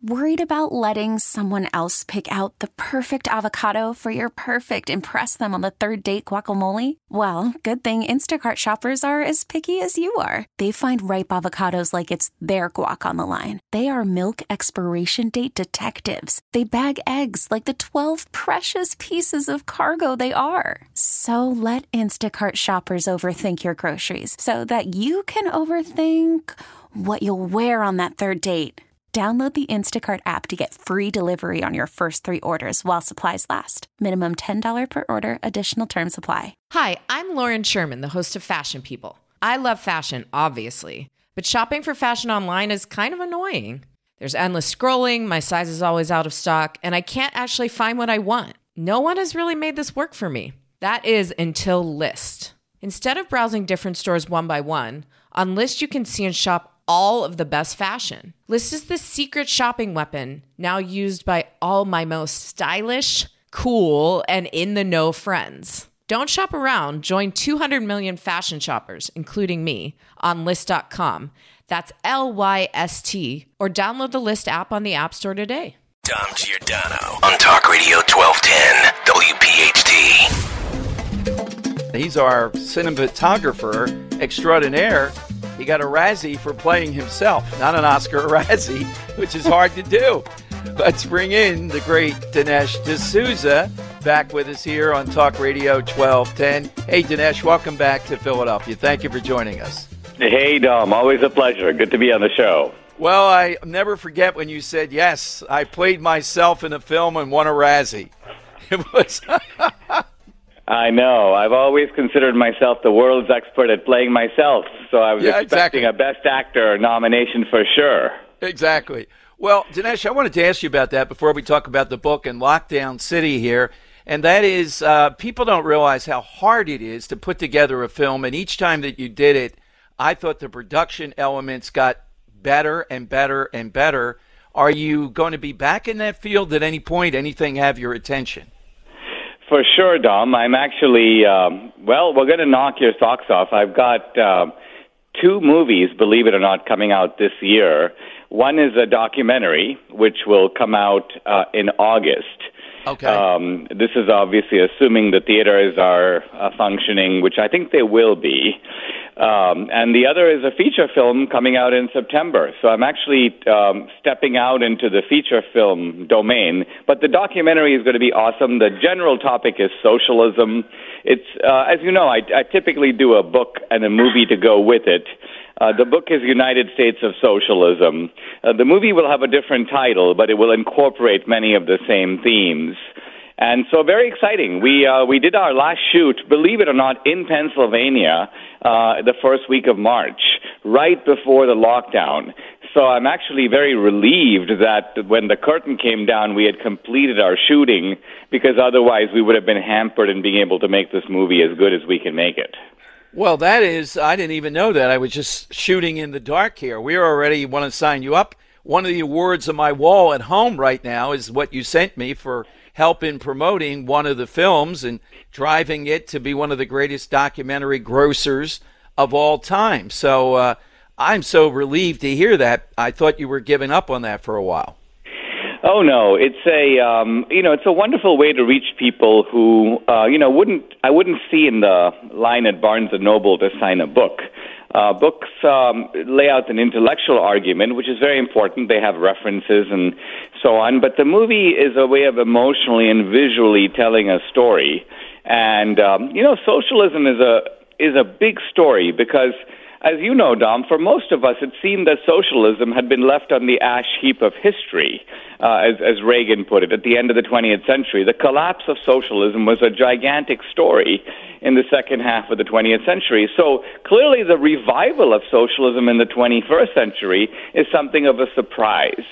Worried about letting someone else pick out the perfect avocado for your perfect impress them on the third date guacamole? Well, good thing Instacart shoppers are as picky as you are. They find ripe avocados like it's their guac on the line. They are milk expiration date detectives. They bag eggs like the 12 precious pieces of cargo they are. So let Instacart shoppers overthink your groceries so that you can overthink what you'll wear on that third date. Download the Instacart app to get free delivery on your first 3 orders while supplies last. Minimum $10 per order. Additional terms apply. Hi, I'm Lauren Sherman, the host of Fashion People. I love fashion, obviously, but shopping for fashion online is kind of annoying. There's endless scrolling, my size is always out of stock, and I can't actually find what I want. No one has really made this work for me. That is until Lyst. Instead of browsing different stores one by one, on Lyst you can see and shop all of the best fashion. Lyst is the secret shopping weapon now used by all my most stylish, cool, and in-the-know friends. Don't shop around. Join 200 million fashion shoppers, including me, on Lyst.com. That's Lyst, or download the Lyst app on the App Store today. Dom Giordano on Talk Radio 1210 WPHT. He's our cinematographer extraordinaire. He got a Razzie for playing himself, not an Oscar, a Razzie, which is hard to do. Let's bring in the great Dinesh D'Souza back with us here on Talk Radio 1210. Hey, Dinesh, welcome back to Philadelphia. Thank you for joining us. Hey, Dom. Always a pleasure. Good to be on the show. Well, I never forget when you said, yes, I played myself in a film and won a Razzie. It was... I know. I've always considered myself the world's expert at playing myself, so I was expecting a Best Actor nomination for sure. Exactly. Well, Dinesh, I wanted to ask you about that before we talk about the book and Lockdown City here, and that is people don't realize how hard it is to put together a film, and each time that you did it, I thought the production elements got better and better and better. Are you going to be back in that field at any point? Anything have your attention? For sure, Dom. I'm actually, we're going to knock your socks off. I've got 2 movies, believe it or not, coming out this year. One is a documentary, which will come out in August. Okay. This is obviously assuming the theaters are functioning, which I think they will be. And the other is a feature film coming out in September. So I'm actually stepping out into the feature film domain. But the documentary is going to be awesome. The general topic is socialism. It's, as you know, I typically do a book and a movie to go with it. The book is United States of Socialism. The movie will have a different title, but it will incorporate many of the same themes. And so very exciting. We did our last shoot, believe it or not, in Pennsylvania the first week of March, right before the lockdown. So I'm actually very relieved that when the curtain came down, we had completed our shooting, because otherwise we would have been hampered in being able to make this movie as good as we can make it. Well, that is, I didn't even know that. I was just shooting in the dark here. We already want to sign you up. One of the awards on my wall at home right now is what you sent me for help in promoting one of the films and driving it to be one of the greatest documentary grossers of all time. So I'm so relieved to hear that. I thought you were giving up on that for a while. Oh no, it's it's a wonderful way to reach people who I wouldn't see in the line at Barnes and Noble to sign a book. Books lay out an intellectual argument, which is very important. They have references and so on. But the movie is a way of emotionally and visually telling a story. And socialism is a big story because, as you know, Dom, for most of us, it seemed that socialism had been left on the ash heap of history, as Reagan put it, at the end of the 20th century. The collapse of socialism was a gigantic story in the second half of the 20th century. So clearly the revival of socialism in the 21st century is something of a surprise.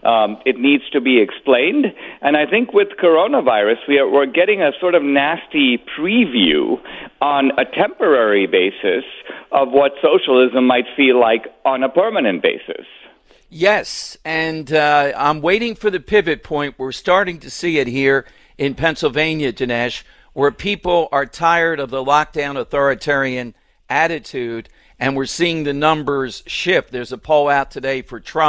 It needs to be explained. And I think with coronavirus, we're getting a sort of nasty preview on a temporary basis of what socialism might feel like on a permanent basis. Yes, and I'm waiting for the pivot point. We're starting to see it here in Pennsylvania, Dinesh, where people are tired of the lockdown authoritarian attitude, and we're seeing the numbers shift. There's a poll out today for Trump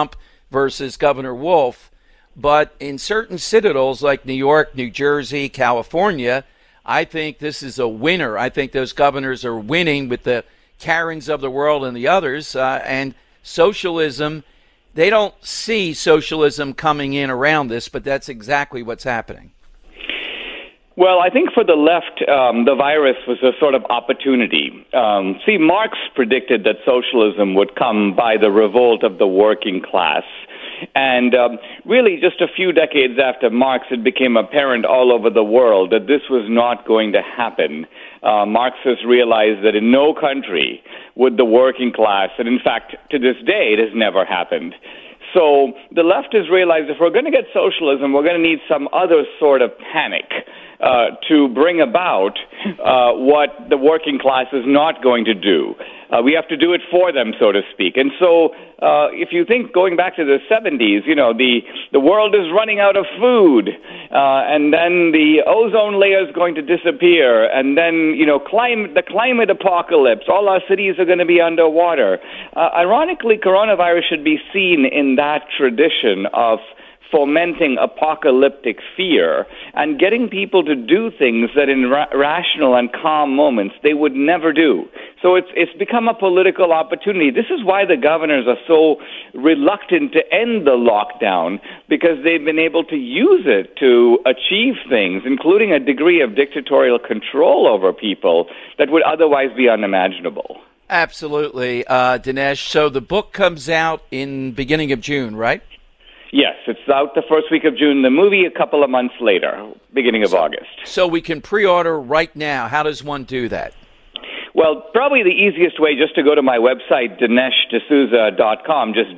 versus Governor Wolf. But in certain citadels like New York, New Jersey, California, I think this is a winner. I think those governors are winning with the Karens of the world and the others. And socialism, they don't see socialism coming in around this, but that's exactly what's happening. Well, I think for the left, the virus was a sort of opportunity. See, Marx predicted that socialism would come by the revolt of the working class. And really, just a few decades after Marx, it became apparent all over the world that this was not going to happen. Marxists realized that in no country would the working class, and in fact, to this day, it has never happened. So the left has realized if we're going to get socialism, we're going to need some other sort of panic to bring about what the working class is not going to do. We have to do it for them, so to speak. And so if you think going back to the 70s, you know, the world is running out of food, and then the ozone layer is going to disappear, and then, you know, the climate apocalypse, all our cities are going to be underwater. Ironically, coronavirus should be seen in that tradition of fomenting apocalyptic fear and getting people to do things that in rational and calm moments they would never do. So it's become a political opportunity. This is why the governors are so reluctant to end the lockdown, because they've been able to use it to achieve things, including a degree of dictatorial control over people that would otherwise be unimaginable. Absolutely, Dinesh. So the book comes out in beginning of June, right? Yes, it's out the first week of June. The movie a couple of months later, beginning of August. So we can pre-order right now. How does one do that? Well, probably the easiest way just to go to my website, DineshD'Souza.com, just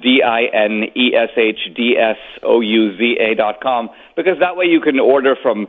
DINESHDSOUZA.com, because that way you can order from,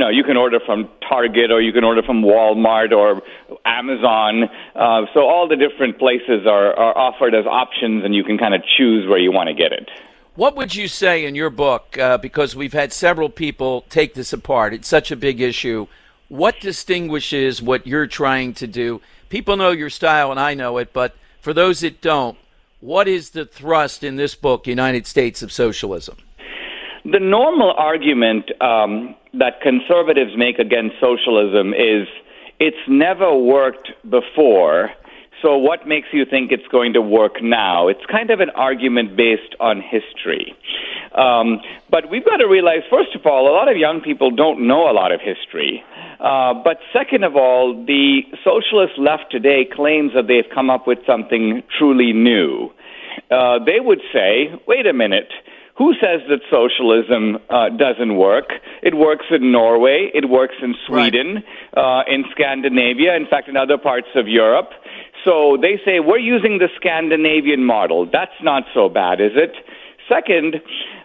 Target, or you can order from Walmart or Amazon. So all the different places are offered as options, and you can kind of choose where you want to get it. What would you say in your book, because we've had several people take this apart, it's such a big issue, what distinguishes what you're trying to do? People know your style, and I know it, but for those that don't, what is the thrust in this book, United States of Socialism? The normal argument that conservatives make against socialism is it's never worked before, so what makes you think it's going to work now? It's kind of an argument based on history. But we've got to realize, first of all, a lot of young people don't know a lot of history. But second of all, the socialist left today claims that they've come up with something truly new. They would say, wait a minute, who says that socialism doesn't work? It works in Norway, it works in Sweden, in Scandinavia, in fact, in other parts of Europe. So they say, we're using the Scandinavian model. That's not so bad, is it? Second,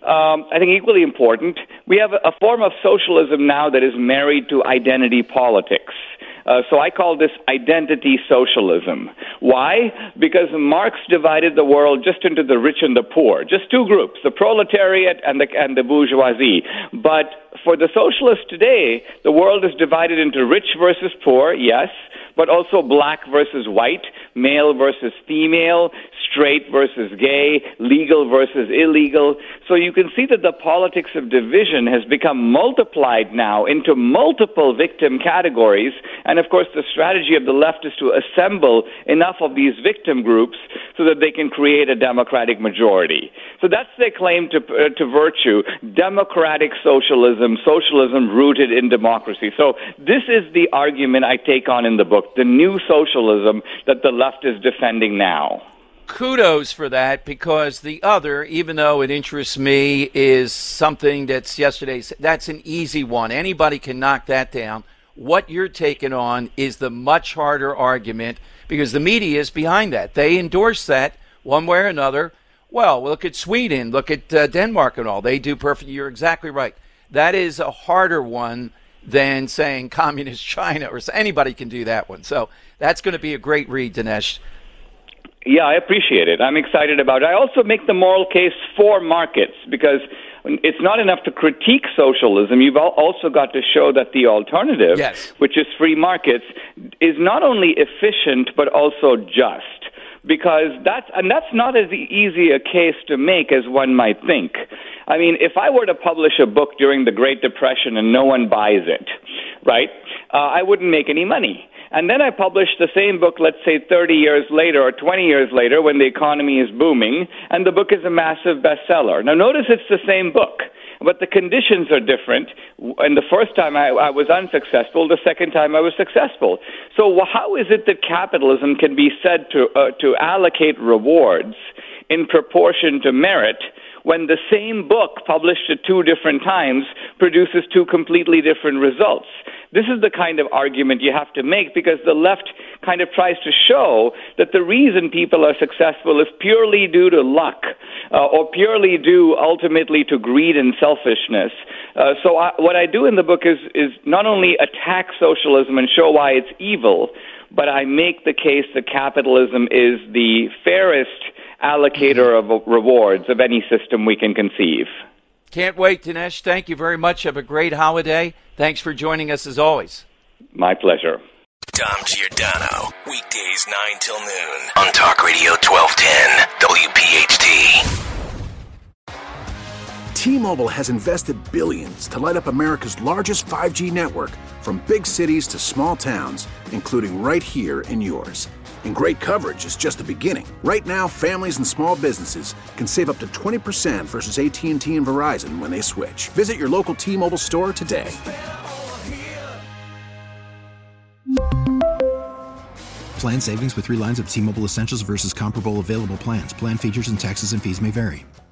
I think equally important, we have a form of socialism now that is married to identity politics. So I call this identity socialism. Why? Because Marx divided the world just into the rich and the poor, just two groups, the proletariat and the bourgeoisie. But for the socialists today, the world is divided into rich versus poor, yes, but also black versus white, male versus female, straight versus gay, legal versus illegal. So you can see that the politics of division has become multiplied now into multiple victim categories. And of course, the strategy of the left is to assemble enough of these victim groups so that they can create a democratic majority. So that's their claim to virtue, democratic socialism, socialism rooted in democracy. So this is the argument I take on in the book, the new socialism that the left is defending now. Kudos for that, because the other, even though it interests me, is something that's yesterday's. That's an easy one. Anybody can knock that down. What you're taking on is the much harder argument, because the media is behind that. They endorse that one way or another. Well, look at Sweden, look at Denmark and all. They do perfect. You're exactly right. That is a harder one than saying communist China, or anybody can do that one. So that's going to be a great read, Dinesh. Yeah, I appreciate it. I'm excited about it. I also make the moral case for markets, because it's not enough to critique socialism. You've also got to show that the alternative, yes, which is free markets, is not only efficient but also just. because that's not as easy a case to make as one might think. I mean, if I were to publish a book during the Great Depression and no one buys it, right, I wouldn't make any money. And then I publish the same book, let's say 30 years later or 20 years later when the economy is booming, and the book is a massive bestseller. Now, notice it's the same book, but the conditions are different. And the first time I was unsuccessful, the second time I was successful. So how is it that capitalism can be said to allocate rewards in proportion to merit when the same book published at two different times produces two completely different results? This is the kind of argument you have to make, because the left kind of tries to show that the reason people are successful is purely due to luck or purely due ultimately to greed and selfishness. So what I do in the book is not only attack socialism and show why it's evil, but I make the case that capitalism is the fairest allocator of rewards of any system we can conceive. Can't wait, Dinesh. Thank you very much. Have a great holiday. Thanks for joining us as always. My pleasure. Dom Giordano, weekdays 9 till noon on Talk Radio 1210 WPHT. T-Mobile has invested billions to light up America's largest 5G network, from big cities to small towns, including right here in yours. And great coverage is just the beginning. Right now, families and small businesses can save up to 20% versus AT&T and Verizon when they switch. Visit your local T-Mobile store today. Plan savings with 3 lines of T-Mobile Essentials versus comparable available plans. Plan features and taxes and fees may vary.